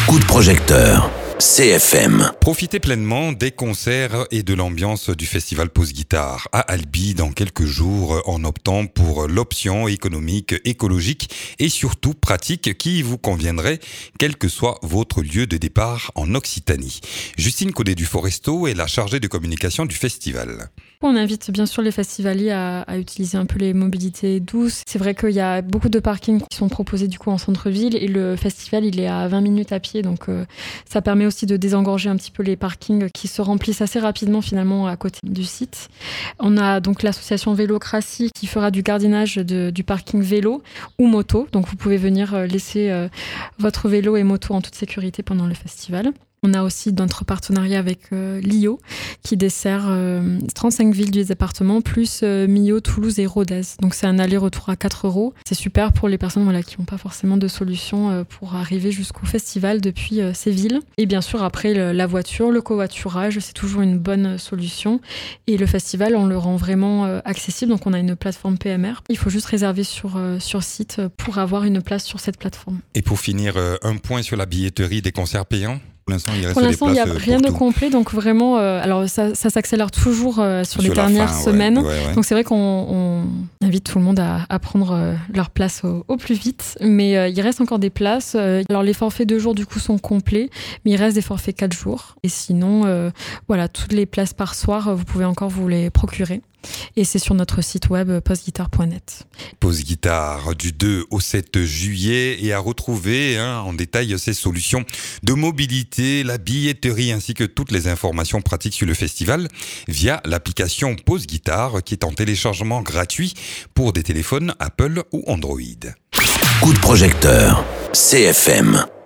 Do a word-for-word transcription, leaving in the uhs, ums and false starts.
Coup de projecteur. C F M. Profitez pleinement des concerts et de l'ambiance du festival Pause Guitare à Albi dans quelques jours en optant pour l'option économique, écologique et surtout pratique qui vous conviendrait quel que soit votre lieu de départ en Occitanie. Justine Caudet du Foresto est la chargée de communication du festival. On invite bien sûr les festivaliers à, à utiliser un peu les mobilités douces. C'est vrai qu'il y a beaucoup de parkings qui sont proposés du coup en centre-ville et le festival il est à vingt minutes à pied, donc euh, ça permet aussi de désengorger un petit peu les parkings qui se remplissent assez rapidement finalement à côté du site. On a donc l'association Vélocratie qui fera du gardiennage de, du parking vélo ou moto, donc vous pouvez venir laisser euh, votre vélo et moto en toute sécurité pendant le festival. On a aussi notre partenariat avec euh, l'I O qui dessert euh, trente-cinq villes du département, plus euh, Millau, Toulouse et Rodez. Donc c'est un aller-retour à quatre euros. C'est super pour les personnes voilà, qui n'ont pas forcément de solution euh, pour arriver jusqu'au festival depuis euh, ces villes. Et bien sûr, après, le, la voiture, le covoiturage, c'est toujours une bonne solution. Et le festival, on le rend vraiment euh, accessible. Donc on a une plateforme P M R. Il faut juste réserver sur, euh, sur site pour avoir une place sur cette plateforme. Et pour finir, euh, un point sur la billetterie des concerts payants ? Pour l'instant, il, pour l'instant, il n'y a rien de complet, donc vraiment, euh, alors ça, ça s'accélère toujours euh, sur, sur les dernières fin, semaines. Ouais, ouais, ouais. Donc c'est vrai qu'on on invite tout le monde à, à prendre euh, leur place au, au plus vite, mais euh, il reste encore des places. Euh, alors les forfaits deux jours du coup sont complets, mais il reste des forfaits quatre jours. Et sinon, euh, voilà, toutes les places par soir, vous pouvez encore vous les procurer. Et c'est sur notre site web pause guitare point net. Pause Guitare du deux au sept juillet et à retrouver hein, en détail ces solutions de mobilité, la billetterie ainsi que toutes les informations pratiques sur le festival via l'application Pause Guitare qui est en téléchargement gratuit pour des téléphones Apple ou Android. Coup de projecteur. C F M.